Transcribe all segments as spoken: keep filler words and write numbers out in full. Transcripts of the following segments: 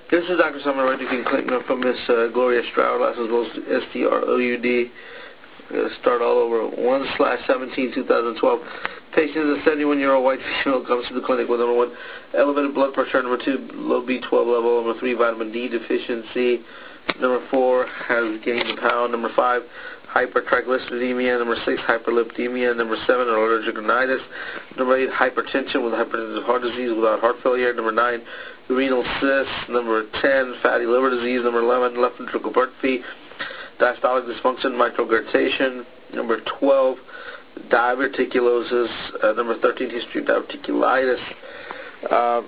This is Doctor Summer Reddington Clinton from Miss uh, Gloria Stroud, last as well as S T R O U D. We're going to start all over. one slash seventeen two thousand twelve. Patient is a seventy-one-year-old white female comes to the clinic with number one, elevated blood pressure, number two, low B twelve level, number three, vitamin D deficiency, number four, has gained a pound, number five, hypertriglyceridemia, number six, hyperlipidemia, number seven, allergic rhinitis, number eight, hypertension with hypertensive heart disease without heart failure, number nine, renal cyst, number ten, fatty liver disease, number eleven, left ventricular hypertrophy, diastolic dysfunction, microgurgitation, number twelve, diverticulosis, uh, number thirteen, history of diverticulitis, uh,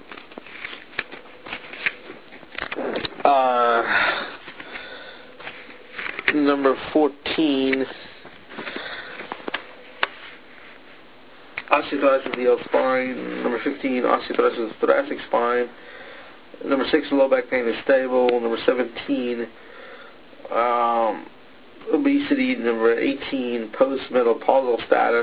uh, number fourteen, osteoarthritis of the L spine, number fifteen, osteoarthritis of the thoracic spine, number six, low back pain is stable, number seventeen, um, obesity, number eighteen, postmenopausal status,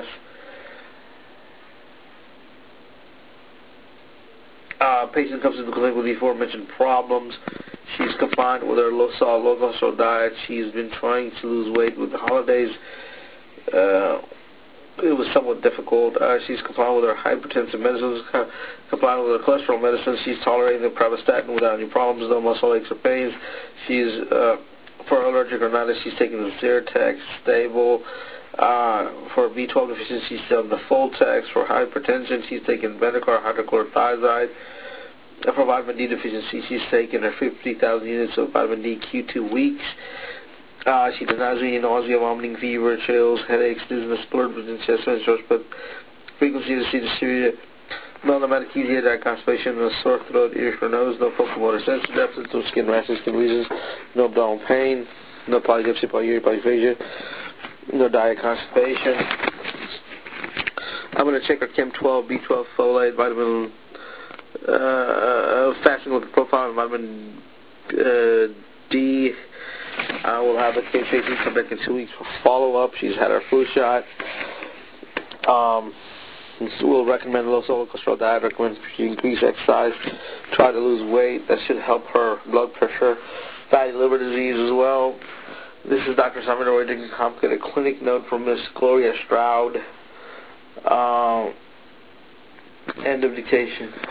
uh, patient comes to the clinic with the aforementioned problems. She's compliant with her low salt, low cholesterol diet. She's been trying to lose weight with the holidays. Uh, it was somewhat difficult. Uh, she's compliant with her hypertensive medicines, compliant with her cholesterol medicines. She's tolerating the pravastatin without any problems, no muscle aches or pains. She's, uh, for allergic rhinitis, she's taking the Zyrtec, stable. Uh, for B twelve deficiency, she's on the Foltex. For hypertension, she's taking Benicar, hydrochlorothiazide. And for vitamin D deficiency, she's taking her fifty thousand units of vitamin D Q two weeks. Uh, she does not have any nausea, vomiting, fever, chills, headaches, dizziness, blurred vision, chest pain, short but frequency of C dysuria, melanomatic uveitis, constipation, no sore throat, ears or nose, no focal motor sensory deficits, no skin rashes, skin lesions, no abdominal pain, no polydipsia, polyuria, polyphagia, no diet, constipation. I'm going to check her Chem twelve, B twelve, folate, vitamin, uh, fasting with the profile, and vitamin uh, D. I will have the case patient come back in two weeks for follow-up. She's had her flu shot. Um, so we'll recommend low sodium cholesterol diet, recommend she increase exercise, try to lose weight. That should help her blood pressure, fatty liver disease as well. This is Doctor Simon Roy Complicated Clinic note from Miss Gloria Stroud. Uh, end of dictation.